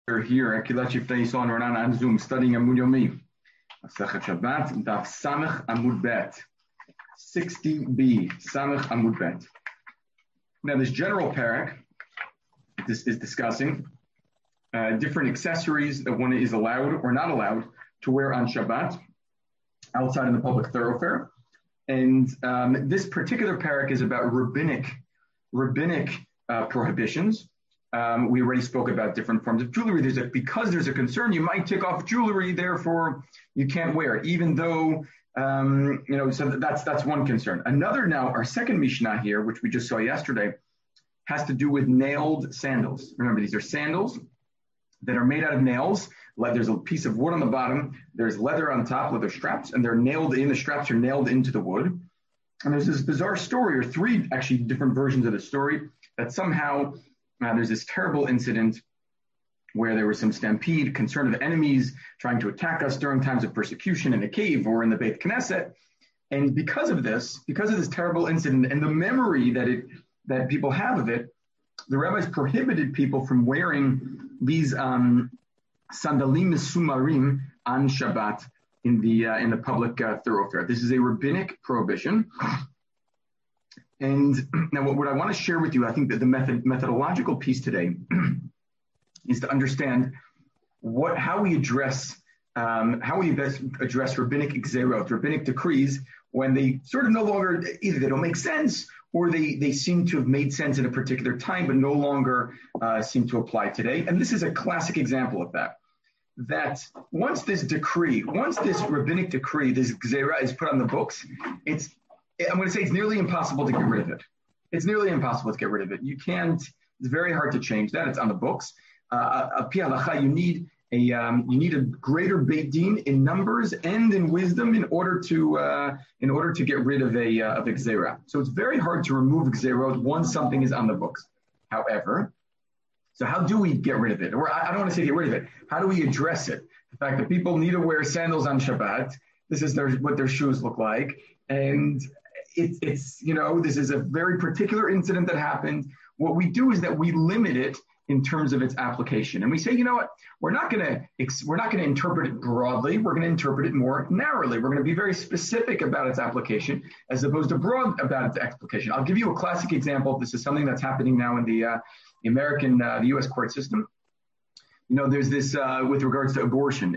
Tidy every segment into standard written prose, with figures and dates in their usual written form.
We're here at Kilat Shiftei Yisrael and Ranan on Zoom studying Amud Yomi. Masechet Shabbat, Daf Samech Amud Bet, 60b, Samech Amud Bet. Now this general parak, this is discussing different accessories that one is allowed or not allowed to wear on Shabbat outside in the public thoroughfare. And this particular parak is about rabbinic prohibitions. We already spoke about different forms of jewelry. Because there's a concern, you might take off jewelry, therefore you can't wear it, even though, so that's one concern. Another now, our second Mishnah here, which we just saw yesterday, has to do with nailed sandals. Remember, these are sandals that are made out of nails. There's a piece of wood on the bottom, there's leather on top, leather straps, and they're nailed in, the straps are nailed into the wood. And there's this bizarre story, or three actually different versions of the story, that somehow there's this terrible incident where there was some stampede, concern of enemies trying to attack us during times of persecution in a cave or in the Beit Knesset. And because of this terrible incident and the memory that people have of it, the rabbis prohibited people from wearing these sandalim sumarim on Shabbat in the public thoroughfare. This is a rabbinic prohibition. And now what I want to share with you, I think that the methodological piece today is to understand how we address rabbinic gzerot, rabbinic decrees, when they sort of no longer, either they don't make sense or they seem to have made sense at a particular time but no longer seem to apply today. And this is a classic example of that. That once this rabbinic decree, this gzera is put on the books, it's nearly impossible to get rid of it. It's nearly impossible to get rid of it. You can't, it's very hard to change that. It's on the books. Pi halacha, you need a greater beit din in numbers and in wisdom in order to get rid of a gzera. So it's very hard to remove gzerot once something is on the books. However, so how do we get rid of it? Or I don't want to say get rid of it. How do we address it? The fact that people need to wear sandals on Shabbat. This is what their shoes look like. And this is a very particular incident that happened. What we do is that we limit it in terms of its application. And we say, you know what, we're not going to interpret it broadly. We're going to interpret it more narrowly. We're going to be very specific about its application as opposed to broad about its application. I'll give you a classic example. This is something that's happening now in the U.S. court system. There's this with regards to abortion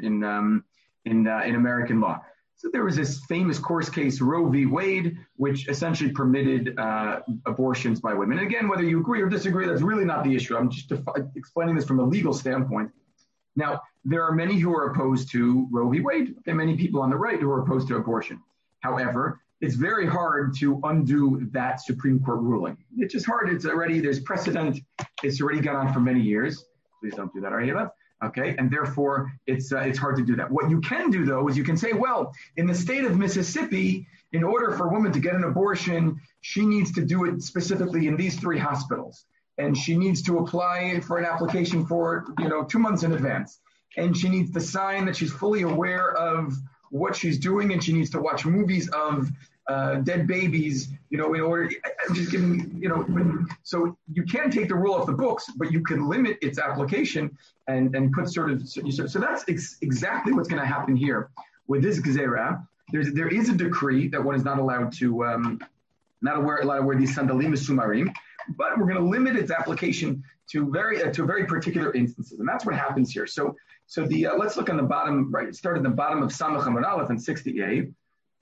in American law. So there was this famous court case, Roe v. Wade, which essentially permitted abortions by women. And again, whether you agree or disagree, that's really not the issue. I'm just explaining this from a legal standpoint. Now, there are many who are opposed to Roe v. Wade. There are many people on the right who are opposed to abortion. However, it's very hard to undo that Supreme Court ruling. It's just hard. There's precedent. It's already gone on for many years. Please don't do that, Ariela. Okay, and therefore it's hard to do that. What you can do, though, is you can say, well, in the state of Mississippi, in order for a woman to get an abortion, she needs to do it specifically in these three hospitals. And she needs to apply for an application for, 2 months in advance. And she needs to sign that she's fully aware of what she's doing, and she needs to watch movies of dead babies, in order, I'm just giving, so you can take the rule off the books, but you can limit its application and put so that's exactly what's going to happen here with this gzera. There is a decree that one is not allowed to wear these sandalim sumarim, but we're going to limit its application to very particular instances, and that's what happens here. So let's look on the bottom, right? Start at the bottom of Samech Amud Aleph and 60a.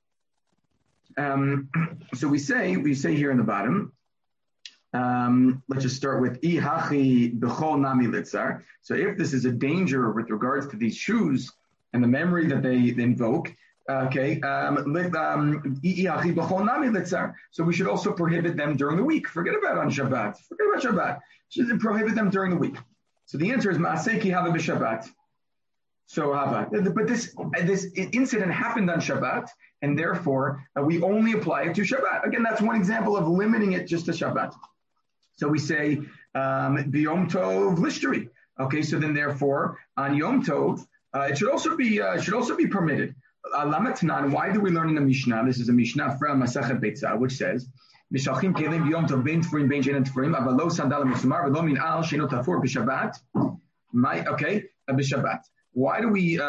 So we say here in the bottom, let's just start with ihachi b'chol nami litzar. So if this is a danger with regards to these shoes and the memory that they invoke, okay, ihachi b'chol nami litzar. So we should also prohibit them during the week. Forget about Shabbat. Should prohibit them during the week. So the answer is ma'aseh ki hava b'Shabbat. So, but this incident happened on Shabbat, and therefore we only apply it to Shabbat. Again, that's one example of limiting it just to Shabbat. So we say b'Yom Tov lishteri. Okay, so then therefore on Yom Tov it should also be permitted. Why do we learn in the Mishnah? This is a Mishnah from Masechet Beitzah, which says Mishalchim kelim b'Yom Tov bein tfurim bein she'ein tfurim, aval lo sandal misumar v'lo min al she'eno tafur b'Shabbat. B'Shabbat. Why do we,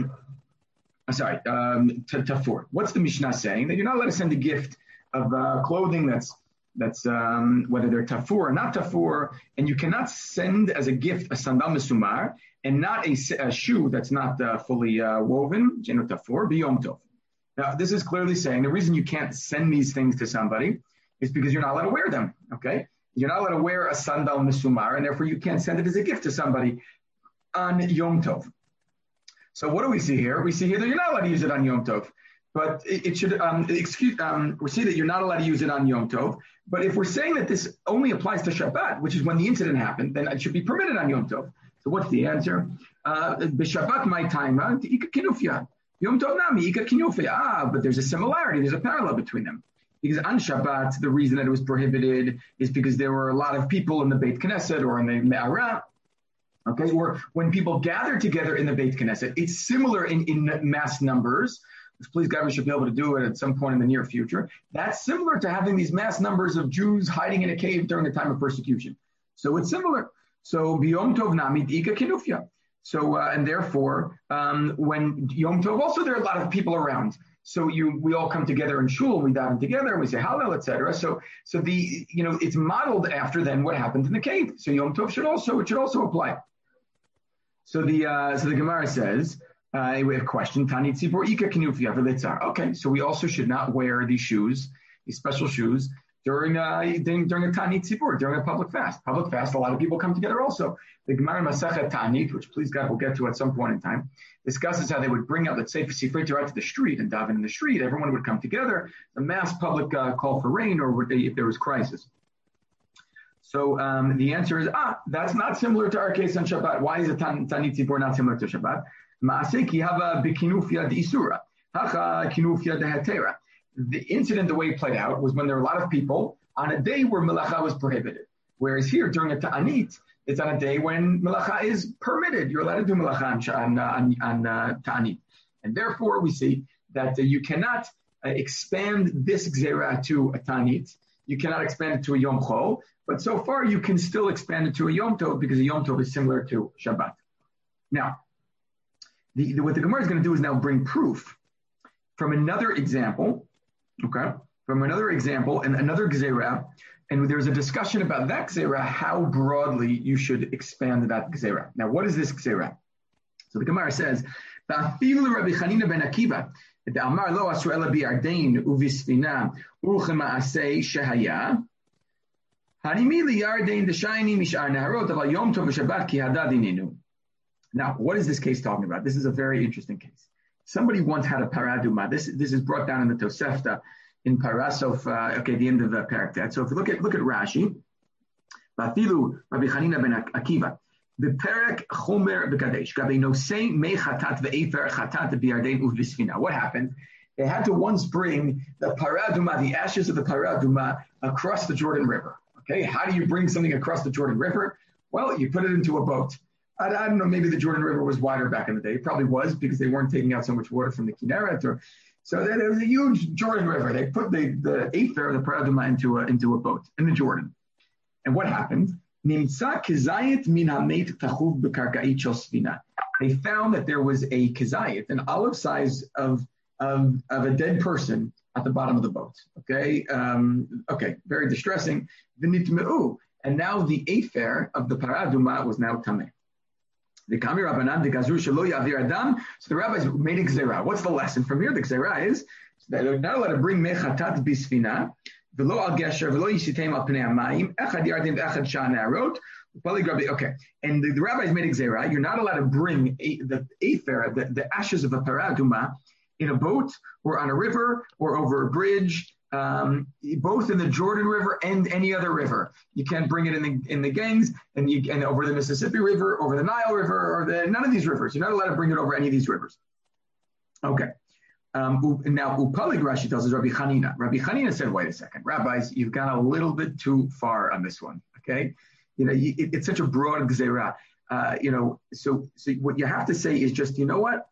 Tafur. What's the Mishnah saying? That you're not allowed to send a gift of clothing that's whether they're tafur or not tafur, and you cannot send as a gift a sandal mesumar and not a shoe that's not fully woven, tafur, biyom tov. Now, this is clearly saying the reason you can't send these things to somebody is because you're not allowed to wear them, okay? You're not allowed to wear a sandal mesumar, and therefore you can't send it as a gift to somebody on Yom Tov. So what do we see here? We see here that you're not allowed to use it on Yom Tov. But we see that you're not allowed to use it on Yom Tov. But if we're saying that this only applies to Shabbat, which is when the incident happened, then it should be permitted on Yom Tov. So what's the answer? B'Shabbat my time, ika kinufya. Yom Tov nami, ika kinufya. But there's a similarity, there's a parallel between them. Because on Shabbat, the reason that it was prohibited is because there were a lot of people in the Beit Knesset or in the Me'ara. Okay, or when people gather together in the Beit Knesset, it's similar in mass numbers. Please God, we should be able to do it at some point in the near future. That's similar to having these mass numbers of Jews hiding in a cave during the time of persecution. So it's similar. So B'Yom Tov Nami Ika Kinufya. So and therefore, when Yom Tov, also there are a lot of people around. So we all come together in shul, we daven together, we say Hallel, etc. So it's modeled after then what happened in the cave. So Yom Tov should also apply. So the Gemara says. We have a question. Okay, so we also should not wear these shoes, these special shoes, during a Tanit Tzibur, during a public fast. Public fast, a lot of people come together also. The Gemara Masachet Tanit, which please God we'll get to at some point in time, discusses how they would bring out, let's say, Sifrei Torah to the street and daven in the street. Everyone would come together, a mass public call for rain, or if there was crisis. So the answer is, that's not similar to our case on Shabbat. Why is a Tanit Tzibur not similar to Shabbat? The incident, the way it played out, was when there were a lot of people on a day where melacha was prohibited. Whereas here, during a ta'anit, it's on a day when melacha is permitted. You're allowed to do melacha on ta'anit. And therefore, we see that you cannot expand this gzera to a ta'anit. You cannot expand it to a yom chol. But so far, you can still expand it to a yom tov because a yom tov is similar to Shabbat. Now, what the Gemara is going to do is now bring proof from another example, and another gzera, and there's a discussion about that gzera, how broadly you should expand that gzera. Now, what is this gzera? So the Gemara says, "Ba'afilu Rabbi Chanina ben Akiva, the Amar lo asu ela bi'ardein uvisfina u'chema asei shehaya, harimi liyardein d'shayni mishar neharot aval yom tov v'shabbat ki hadadininu." Now, what is this case talking about? This is a very interesting case. Somebody once had a paraduma. This is brought down in the Tosefta in Parasof, the end of the parak. So if you look at Rashi, Bafilu Rabbi Chanina ben Akiva, the parak Chomer b'Kadesh, Gabe Nosei mei chatat ve'efer chatat bi'ardein uv'sfina. What happened? They had to once bring the paraduma, the ashes of the paraduma, across the Jordan River. Okay, how do you bring something across the Jordan River? Well, you put it into a boat. I don't know, maybe the Jordan River was wider back in the day. It probably was because they weren't taking out so much water from the Kinneret. So there was a huge Jordan River. They put the Eifer of the Paraduma into a boat in the Jordan. And what happened? They found that there was a kizayit, an olive size of a dead person at the bottom of the boat. Okay, very distressing. And now the Eifer of the Paraduma was now tameh. So the rabbis made a gzera. What's the lesson from here? The gzera is that they're not allowed to bring mechatat bisfina, v'lo al gesher, v'lo yishitem al pnei hamayim, echad yardim v'echad shah ne'arot. Okay, and the rabbis made a gzera. You're not allowed to bring the ashes of a paraduma in a boat or on a river or over a bridge. Both in the Jordan River and any other river. You can't bring it in the gangs and over the Mississippi River, over the Nile River, or none of these rivers. You're not allowed to bring it over any of these rivers. Okay. Now, Upalig Rashi tells us Rabbi Chanina. Rabbi Chanina said, wait a second, rabbis, you've gone a little bit too far on this one. Okay. It's such a broad gzera. So what you have to say is just, you know what?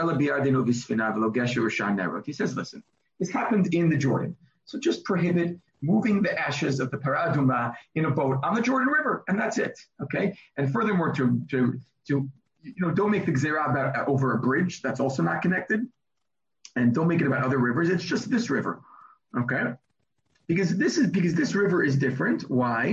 He says, listen, this happened in the Jordan. So just prohibit moving the ashes of the paraduma in a boat on the Jordan River, and that's it. Okay, and furthermore, don't make the gzeira about over a bridge. That's also not connected, and don't make it about other rivers. It's just this river. Okay, because this river is different. Why?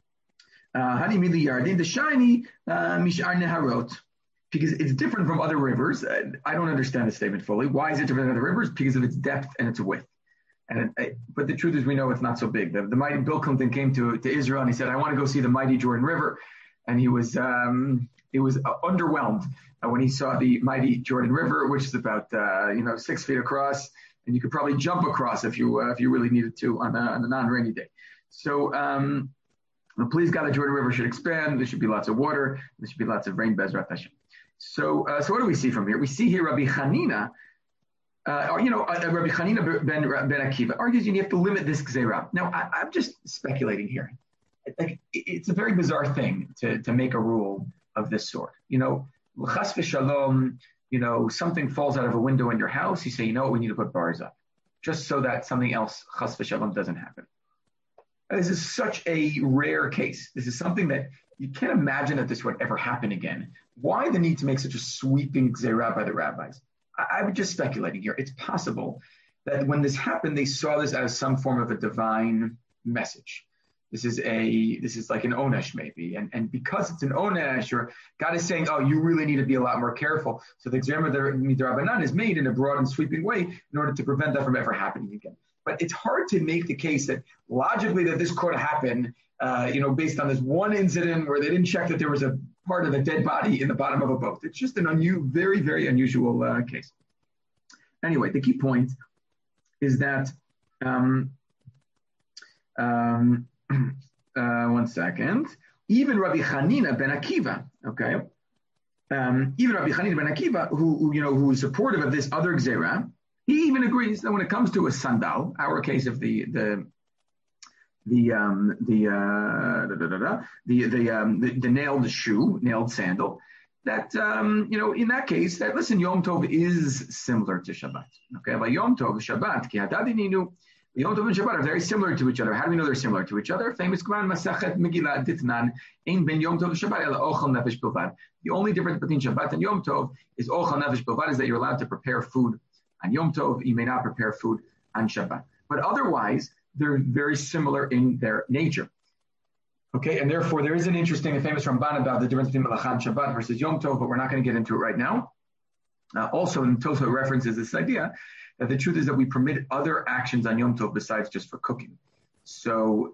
Because it's different from other rivers. I don't understand the statement fully. Why is it different than other rivers? Because of its depth and its width. But the truth is, we know it's not so big. The mighty Bill Clinton came to Israel and he said, "I want to go see the mighty Jordan River," and he was underwhelmed when he saw the mighty Jordan River, which is about 6 feet across, and you could probably jump across if you really needed to on a non-rainy day. So. Please God, the Jordan River should expand. There should be lots of water. There should be lots of rain. Bezrat Hashem. So what do we see from here? We see here Rabbi Chanina. Rabbi Chanina ben Akiva argues you have to limit this gzeira. Now, I'm just speculating here. It's a very bizarre thing to make a rule of this sort. L'chas v'shalom, something falls out of a window in your house. You say, we need to put bars up, just so that something else, chas v'shalom, doesn't happen. This is such a rare case. This is something that you can't imagine that this would ever happen again. Why the need to make such a sweeping gzeira by the rabbis? I'm just speculating here. It's possible that when this happened, they saw this as some form of a divine message. This is like an onesh maybe. And because it's an onesh, or God is saying, you really need to be a lot more careful. So the gzeira midrabanan is made in a broad and sweeping way in order to prevent that from ever happening again. But it's hard to make the case that logically that this could happen, based on this one incident where they didn't check that there was a part of a dead body in the bottom of a boat. It's just an very, very unusual case. Anyway, the key point is that, one second, even Rabbi Chanina ben Akiva, okay, who is supportive of this other gzeira, he even agrees that when it comes to a sandal, our case of the nailed shoe, nailed sandal, that in that case, that listen, Yom Tov is similar to Shabbat. Okay, but Yom Tov, Shabbat, Ki Hadadininu, Yom Tov and Shabbat are very similar to each other. How do we know they're similar to each other? Famous Quran Masachet Megillah Ditnan, Ein ben Yom Tov Shabbat ela ochel nefesh bilvad. The only difference between Shabbat and Yom Tov is ochel nefesh bilvad, is that you're allowed to prepare food on Yom Tov. You may not prepare food on Shabbat. But otherwise, they're very similar in their nature. Okay, and therefore there is an interesting and famous Ramban about the difference between Melacha and Shabbat versus Yom Tov, but we're not going to get into it right now. Also, in Tosfot references this idea that the truth is that we permit other actions on Yom Tov besides just for cooking. So,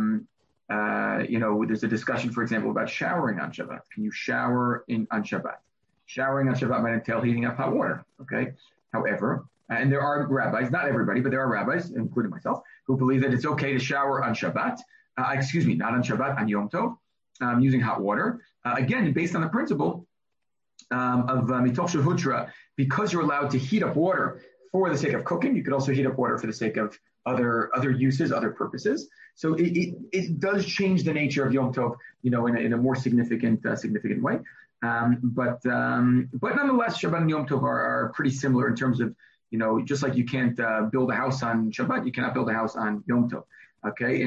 there's a discussion, for example, about showering on Shabbat. Can you shower on Shabbat? Showering on Shabbat might entail heating up hot water, okay? However, and there are rabbis, not everybody, but there are rabbis, including myself, who believe that it's okay to shower on Shabbat, not on Shabbat, on Yom Tov, using hot water. Again, based on the principle of mitoch shehutra, because you're allowed to heat up water for the sake of cooking, you could also heat up water for the sake of other uses, other purposes. So it does change the nature of Yom Tov, in a more significant way. But nonetheless, Shabbat and Yom Tov are pretty similar in terms of, just like you can't build a house on Shabbat, you cannot build a house on Yom Tov. Okay,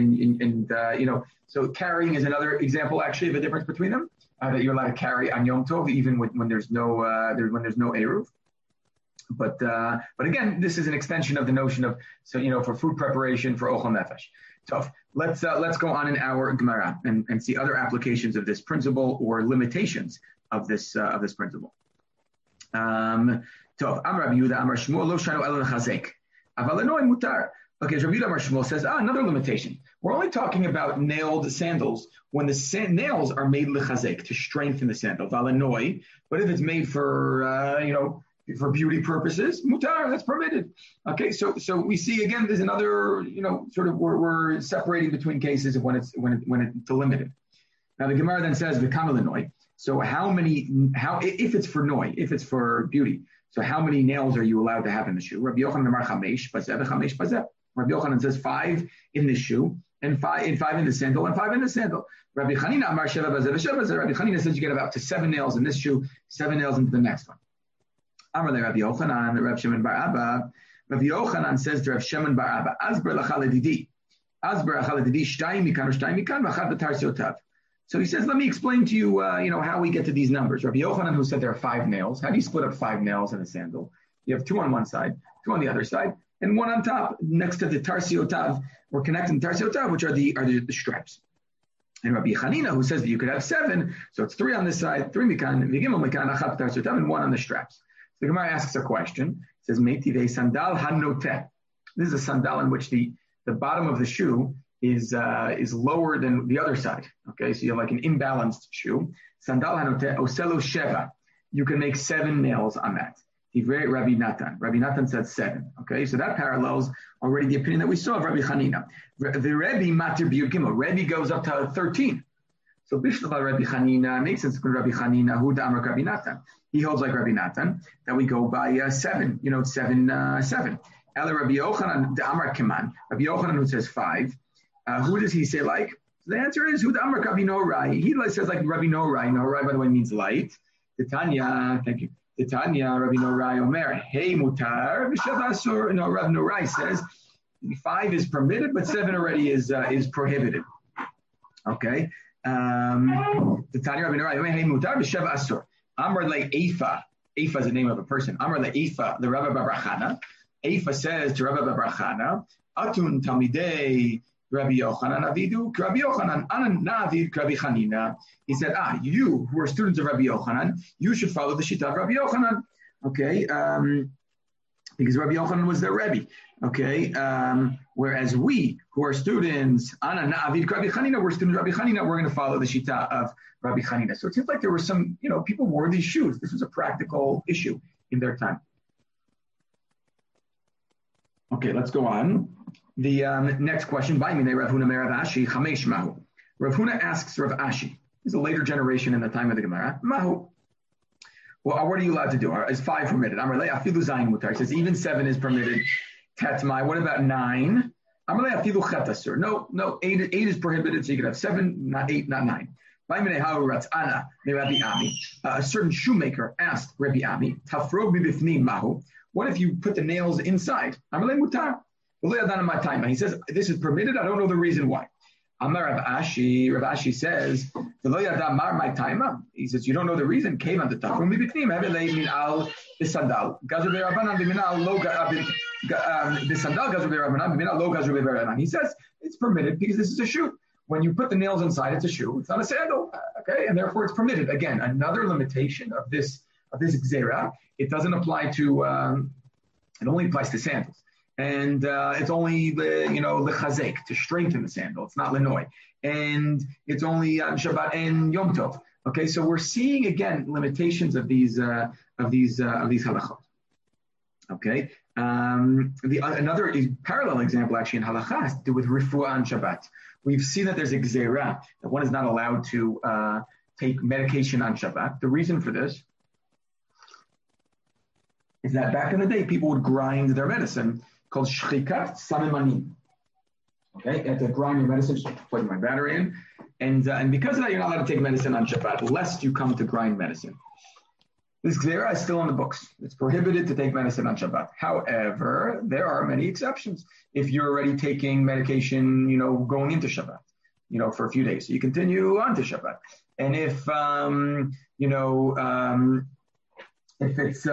so carrying is another example actually of a difference between them, that you're allowed to carry on Yom Tov even when there's no Eruv. But again, this is an extension of the notion of, for food preparation, for Ochel Nefesh. So let's go on in our Gemara and see other applications of this principle or limitations of this principle. Amar Rabbi Yehuda Amar Shmuel lo shanu elo lechazek, aval lenoi mutar. Okay, so Rabbi Yehuda Amar Shmuel says, another limitation. We're only talking about nailed sandals when the nails are made lechazek, to strengthen the sandal, valenoi. But if it's made for beauty purposes, mutar, that's permitted. Okay, so we see again, there's another, we're separating between cases of when it's delimited. Now the Gemara then says v'kamalenoi. So if it's for noi, if it's for beauty, so how many nails are you allowed to have in the shoe? Rabbi Yochanan Amar chamesh bazeh v'chamesh bazeh. Rabbi Yochanan says 5 in the shoe, and 5 in the sandal, and 5 in the sandal. Rabbi Chanina Amar sheva bazeh v'sheva bazeh. Rabbi Chanina says you get about to 7 nails in this shoe, 7 nails into the next one. Amar le Rabbi Yochanan, Rabbi Shimon bar Abba. Rabbi Yochanan says to Rabbi Shimon bar Abba, Asber l'cha ledidi. So he says, let me explain to you, how we get to these numbers. Rabbi Yochanan, who said there are 5 nails. How do you split up 5 nails in a sandal? You have 2 on one side, 2 on the other side, and 1 on top next to the tarsiotav. We're connecting the tarsiotav, which are the straps. And Rabbi Chanina, who says that you could have 7, so it's 3 on this side, 3 mikan, v'gimel mikan, achat tarsiotav, and 1 on the straps. So the Gemara asks a question. It says, Meitive sandal hanoteh. This is a sandal in which the bottom of the shoe is lower than the other side. Okay, so you have like an imbalanced shoe. Sandal hanoteh oselo sheva. You can make 7 nails on that. Divrei Rabbi Natan. Rabbi Natan said 7. Okay, so that parallels already the opinion that we saw of Rabbi Chanina. The Rebbe matir biyud gimel. Rebbe goes up to 13. So Bishlava Rabbi Chanina makes sense. Rabbi Chanina who damar Rabbi Natan. He holds like Rabbi Natan that we go by 7. 7. Ela Rabbi Yochanan damar keman. Rabbi Yochanan who says 5. Who does he say like? So the answer is who damar Rabbi Norai. He says like Rabbi Norai. Norai, by the way, means light. Titania, thank you. Titania, Rabbi Norai Omer, hey mutar, v'shav asur. No, Rabbi Norai says 5 is permitted, but 7 already is prohibited. Okay. Titania, Rabbi Norai Omer, hey mutar, v'shav asur. Amar le Eifa. Eifa is the name of a person. Amar le Eifa, the Rabbi Bar Chana. Eifa says to Rabbi Bar Chana, Atun Talmidei Rabbi Yochanan Avidu, Rabbi Yochanan, Anan Navid, Rabbi Chanina. He said, you who are students of Rabbi Yochanan, you should follow the Shita of Rabbi Yochanan. Okay, because Rabbi Yochanan was their Rebbe. Okay, whereas we who are students, Anan Navid, Rabbi Chanina, we're students of Rabbi Chanina, we're going to follow the Shita of Rabbi Chanina. So it seems like there were some, people wore these shoes. This was a practical issue in their time. Okay, let's go on. The next question, Rav Huna asks Rav Ashi. He's a later generation in the time of the Gemara. Mahu. Well, what are you allowed to do? Is 5 permitted? Amarle afilu zayin mutar. He says even 7 is permitted. Tetmai. What about 9? Amarle afilu chetasur. No, 8 is prohibited, so you could have 7, not 8, not 9. A certain shoemaker asked Rabbi Ami, Tafrog bibifnim mahu. What if you put the nails inside? Amarle mutar. He says, this is permitted. I don't know the reason why. Amar Rav Ashi says, he says, you don't know the reason. He says, it's permitted because this is a shoe. When you put the nails inside, it's a shoe. It's not a sandal. Okay, and therefore it's permitted. Again, another limitation of this gzera. It doesn't apply to, it only applies to sandals. And it's only lechazek, to strengthen the sandal. It's not lenoi, and it's only on Shabbat and Yom Tov. Okay, so we're seeing again limitations of these halachot. Okay, another parallel example actually in halacha has to do with refuah on Shabbat. We've seen that there's a gzera that one is not allowed to take medication on Shabbat. The reason for this is that back in the day people would grind their medicine, called shchikat samemanim. Okay, you have to grind your medicine, just plug my battery in. And because of that, you're not allowed to take medicine on Shabbat, lest you come to grind medicine. This gzera is still on the books. It's prohibited to take medicine on Shabbat. However, there are many exceptions. If you're already taking medication, going into Shabbat, for a few days, so you continue on to Shabbat. And if, if it's,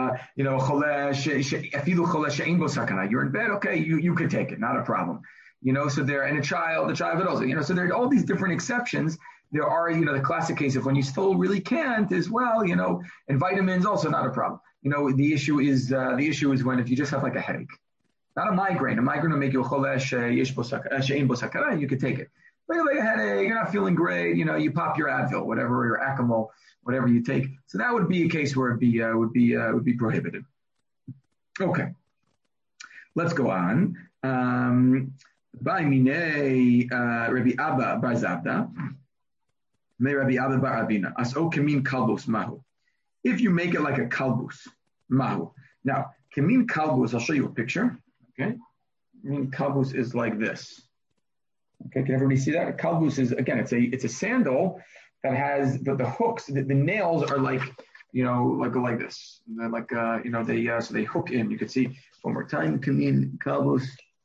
you're in bed, okay, you could take it, not a problem. So there, and the child could also, so there are all these different exceptions. There are, the classic case of when you still really can't as well, and vitamins also not a problem. The issue is when if you just have like a headache, not a migraine will make you a and you could take it. But you have like a headache, you're not feeling great, you pop your Advil, whatever, your Acamol, whatever you take. So that would be a case where it would be prohibited. Okay, let's go on. By Mine Rabbi Abba Bar Zabda, May Rabbi Abba Bar Abina, As O Kamin Kalbus Mahu. If you make it like a kalbus, Mahu. Now, Kamin Kalbus, I'll show you a picture. Okay, Kamin Kalbus is like this. Okay, can everybody see that? A kalbus is, again, it's a sandal that has the hooks, the nails are like, like this. They're like, so they hook in. You can see one more time, Kamin Kalbus.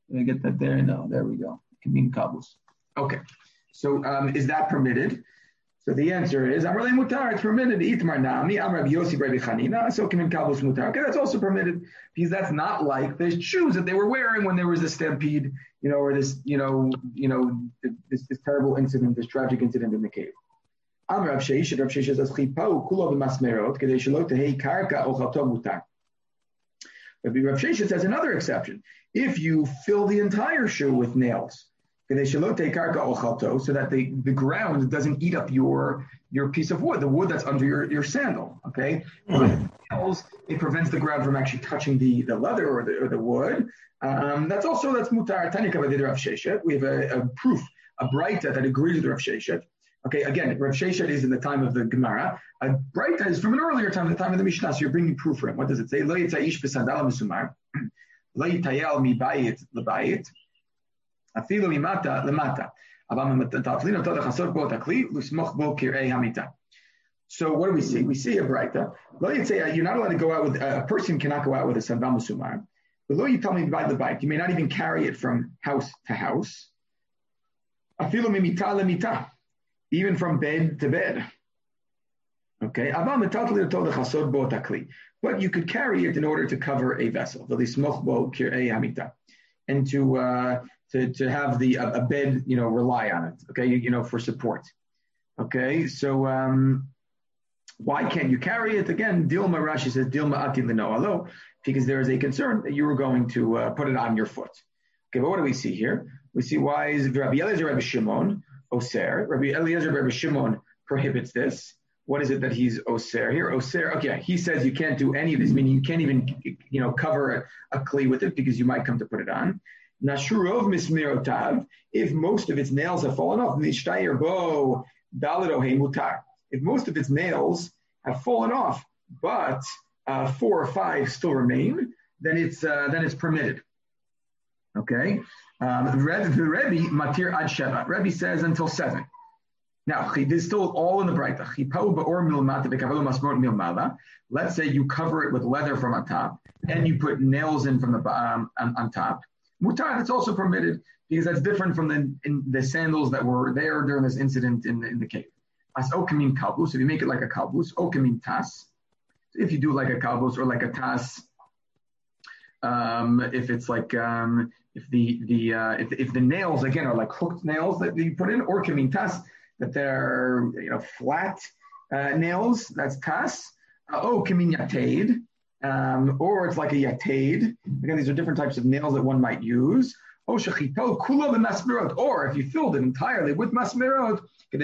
Did I get that there? No, there we go. Kamin kabus. Okay. So is that permitted? So the answer is Amar le mutar, it's permitted. Itmar nami, Amar Yossi Rabbi Chanina, so kamin kabus mutar. Okay, that's also permitted because that's not like the shoes that they were wearing when there was a stampede, or this, this terrible incident, this tragic incident in the cave. Amar Rav Sheish says chipau kulo b'masmerot kedei shelo tehei karka ochalto mutar. Rabbi Rav Sheish says another exception. If you fill the entire shoe with nails, so that the ground doesn't eat up your piece of wood, the wood that's under your sandal. Okay, nails, it prevents the ground from actually touching the leather or the wood. That's mutar. Tanya kavadid Rav Sheshet. We have a proof, a braita that agrees with Rav Sheshet. Okay, again, Rav Sheshet is in the time of the Gemara. A braita is from an earlier time, the time of the Mishnah. So you're bringing proof for him. What does it say? Lo yitzaish b'sandal misumar, lo yitayel mibayit lebayit. Afilu mimata lemata. So what do we see? We see a braita. You're not allowed to go out with a person cannot go out with a sandal musumar. But lo you tell me by the bike, you may not even carry it from house to house. Afilu mimita lemita, even from bed to bed. Okay, but you could carry it in order to cover a vessel. And to have a bed, rely on it, okay, for support. Okay, so why can't you carry it? Again, Dilma Rashi says, Dilma ati lenoalo, because there is a concern that you were going to put it on your foot. Okay, but what do we see here? We see why is Rabbi Eliezer Rabbi Shimon Oser. Rabbi Eliezer Rabbi Shimon prohibits this. What is it that he's Oser here? Oser, okay, he says you can't do any of this, meaning you can't even, cover a kli with it because you might come to put it on. Nashurov mismirotav, if most of its nails have fallen off, nishtayir bo dalidohe mutar. If most of its nails have fallen off, but 4 or 5 still remain, then it's permitted. Okay, the Rebbe matir ad sheva. Rebbe says until 7. Now, this is still all in the Braita. Let's say you cover it with leather from on top, and you put nails in from the on top. Mutar, that's also permitted because that's different from the sandals that were there during this incident in the cave. As okamin kalbus, if you make it like a kalbus, okamin tas. If you do like a kalbus or like a tas, if it's like if the nails again are like hooked nails that you put in, or kamin tas, that they're flat nails, that's tas. Kamin yated. Or it's like a yated. Again, these are different types of nails that one might use. Or if you filled it entirely with masmerot,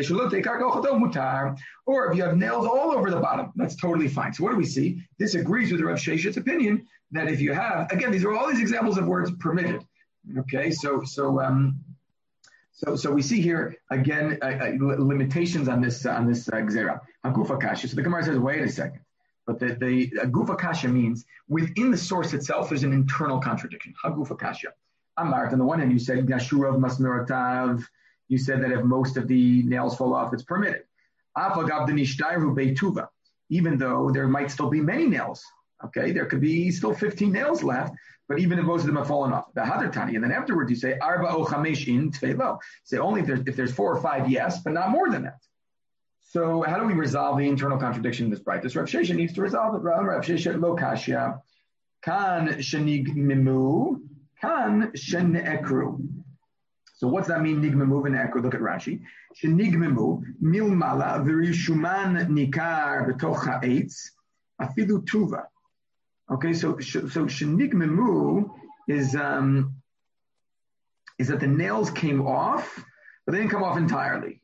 or if you have nails all over the bottom, that's totally fine. So what do we see? This agrees with Rav Sheshet's opinion that if you have, again, these are all these examples of words permitted. Okay, so we see here again limitations on this gzera. Hagufa kasha. So the Gemara says, wait a second. But the Gufa Kasha means within the source itself, there's an internal contradiction. Hagufa Kasha. Amart, on the one hand, you said Gashurav Masmiratav. You said that if most of the nails fall off, it's permitted. Afagav Denishtaru Beituva. Even though there might still be many nails. Okay, there could be still 15 nails left, but even if most of them have fallen off. The Hadartani. And then afterwards you say Arba O Chamesh in Tfelo. Say only if there's 4 or 5, yes, but not more than that. So how do we resolve the internal contradiction in this braita? This Rav Sheshet needs to resolve it. Rav Sheshet lo kashya, kan shenigmimu, kan shene'ekru. So what's that mean? Nigmimu v'ne'ekru. Look at Rashi. Shenigmimu milmala v'rishuman nikar b'toch ha'etz afilu tuva. Okay, so shenigmimu is that the nails came off, but they didn't come off entirely.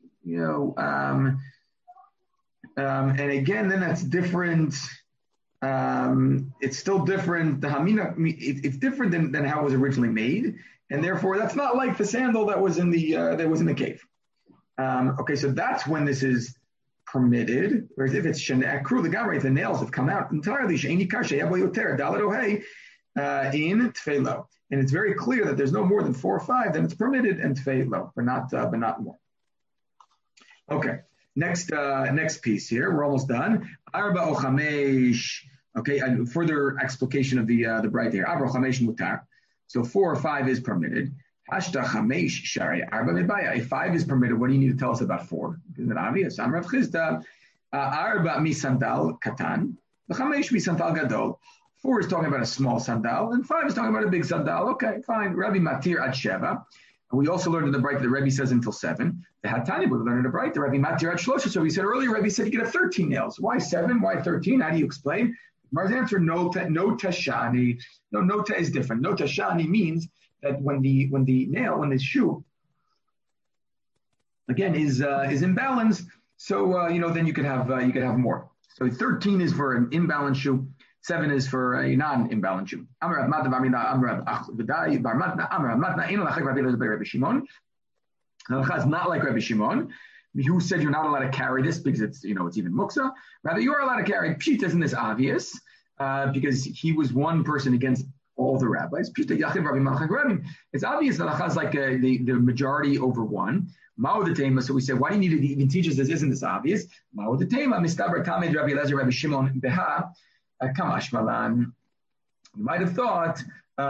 And again, then that's different. It's still different. The hamina, it's different than how it was originally made, and therefore that's not like the sandal that was in the cave. Okay, so that's when this is permitted. Whereas if it's shenekru, the gamray, the nails have come out entirely. Sheini kasha yabo yoter dalad in tfelo, and it's very clear that there's no more than 4 or 5. Then it's permitted and tfelo, but not more. Okay. Next piece here. We're almost done. Arba o chamesh. Okay, further explication of the bright here. Arba o chamesh mutar. So 4 or 5 is permitted. Hashta chamesh shari arba mibaya. If 5 is permitted, what do you need to tell us about 4? Isn't it obvious? Am Rav Chisda arba misandal katan, v'chamesh misandal gadol. 4 is talking about a small sandal, and 5 is talking about a big sandal. Okay, fine. Rabbi matir ad sheva. And we also learned in the Bright that the Rebbe says until 7. The Hatani, we learned in the Bright, the Rebbe matir ad shlosha. So we said earlier, Rebbe said you get 13 nails. Why 7? Why 13? How do you explain? Mar's answer, no tashani. No, nota is different. No tashani means that when the shoe, again, is imbalanced, so then you could have more. So 13 is for an imbalanced shoe. 7 is for a non-imbalanced shoe. Amar Rav Shimon. Halacha is not like Rabbi Shimon, who said you're not allowed to carry this because it's even muksa. Rather, you are allowed to carry. Pshita, isn't this obvious? Because he was one person against all the rabbis. Pshita Yachid Rabbi Malchak Rabbi. It's obvious that halacha is like the majority over one. Ma'od Tema. So we said, why do you need to even teach us this? Isn't this obvious? Ma'od Tema Mistaber Tamed Rabbi Elazar Rabbi Shimon Beha Kamash Malan. You might have thought,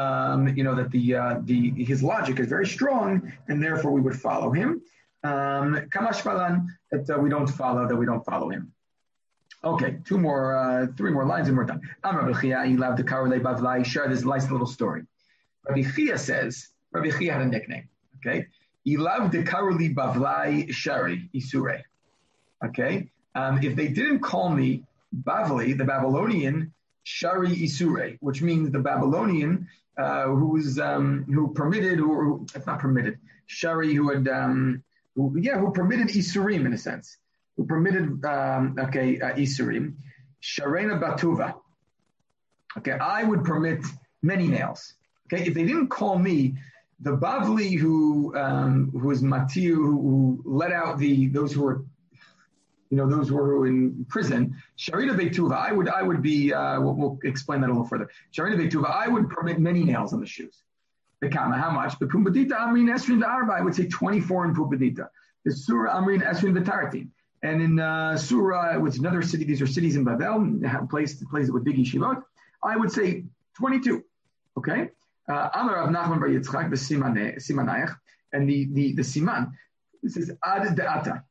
that his logic is very strong, and therefore we would follow him. Kamash Malan, that we don't follow him. Okay, 3 more lines and we're done. Rabbi Chia, you love the Karolei Bavlai. Share this nice little story. Rabbi Chia says, Rabbi Chia had a nickname. Okay, he loved the Karolei Bavlai Shari Isure. Okay, if they didn't call me Bavli, the Babylonian, Shari Isure, which means the Babylonian who permitted, or it's not permitted, Shari who permitted Isurim in a sense. Who permitted, Isurim, Sharena Batuva. Okay, I would permit many nails. Okay, if they didn't call me the Bavli who was Matiu, who let out those who were in prison, Sharena Betuva, I would be, we'll explain that a little further. Sharena Betuva, I would permit many nails on the shoes. Bekama, how much? The Pumbedita Amrin Esrin D'Arba, I would say 24 in Pumbedita. The Surah Amrin Esrin V'Tartin. And in Surah, which is another city, these are cities in Babel, places with big yeshivot, I would say 22. Okay? Amar Rav Nachman Bar Yitzchak, the Simanayach, and the Siman, this is Ad De'ata.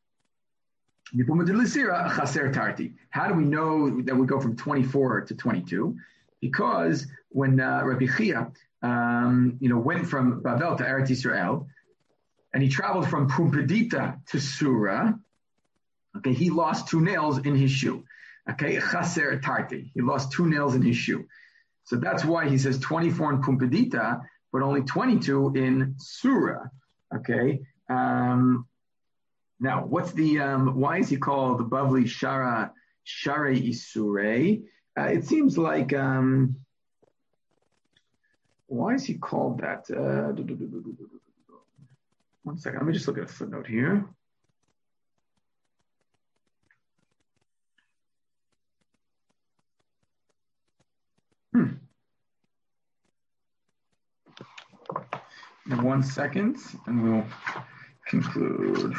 How do we know that we go from 24 to 22? Because when Rabbi Chia, went from Babel to Eretz Yisrael, and he traveled from Pumbedita to Surah, okay, he lost 2 nails in his shoe. Okay, chaser tarti. He lost 2 nails in his shoe. So that's why he says 24 in Pumbedita, but only 22 in Surah. Okay. Now, what's why is he called the Bavli Shara Isure? It seems like, why is he called that? One second, let me just look at a footnote here. In 1 second, and we'll conclude.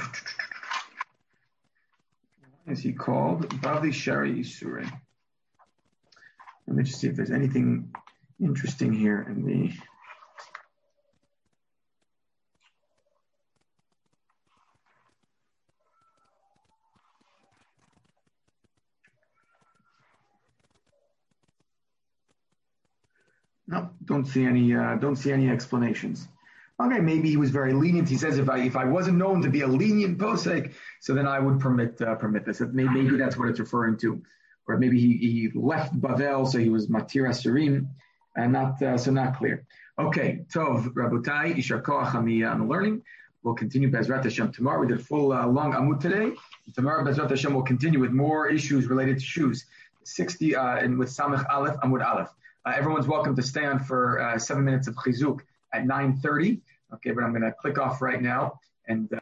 Why is he called Bavli Shari Isure? Let me just see if there's anything interesting here in the. No, don't see any explanations. Okay, maybe he was very lenient. He says if I wasn't known to be a lenient posek, so then I would permit this. Maybe that's what it's referring to, or maybe he left Bavel, so he was Matir Asurim, and not clear. Okay, Tov Rabotai Ishar Koach on the learning. We'll continue Bezrat Hashem tomorrow. We did a full long Amud today. Tomorrow Bezrat Hashem will continue with more issues related to shoes. 60 and with Samech Aleph Amud Aleph. Everyone's welcome to stay on for 7 minutes of Chizuk at 9:30. Okay, but I'm going to click off right now and